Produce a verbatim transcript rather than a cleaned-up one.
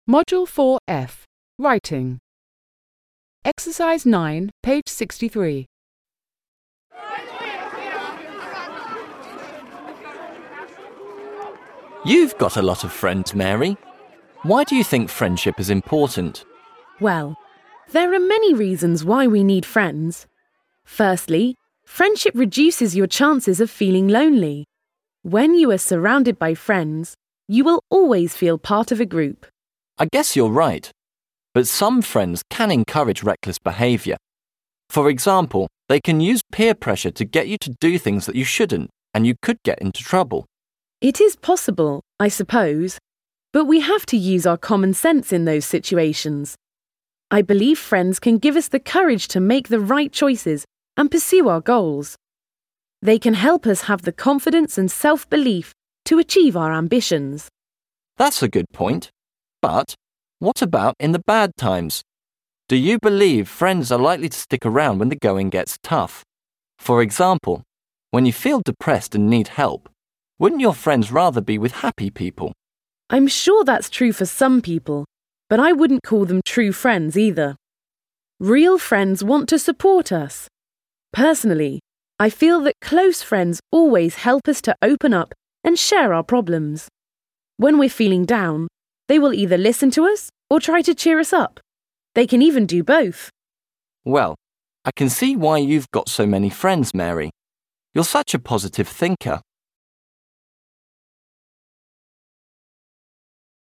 Module four F. Writing. Exercise nine, page sixty-three. You've got a lot of friends, Mary. Why do you think friendship is important? Well, there are many reasons why we need friends. Firstly, friendship reduces your chances of feeling lonely. When you are surrounded by friends, you will always feel part of a group. I guess you're right. But some friends can encourage reckless behaviour. For example, they can use peer pressure to get you to do things that you shouldn't, and you could get into trouble. It is possible, I suppose, but we have to use our common sense in those situations. I believe friends can give us the courage to make the right choices and pursue our goals. They can help us have the confidence and self-belief to achieve our ambitions. That's a good point. But what about in the bad times? Do you believe friends are likely to stick around when the going gets tough? For example, when you feel depressed and need help, wouldn't your friends rather be with happy people? I'm sure that's true for some people, but I wouldn't call them true friends either. Real friends want to support us. Personally, I feel that close friends always help us to open up and share our problems. When we're feeling down, they will either listen to us or try to cheer us up. They can even do both. Well, I can see why you've got so many friends, Mary. You're such a positive thinker.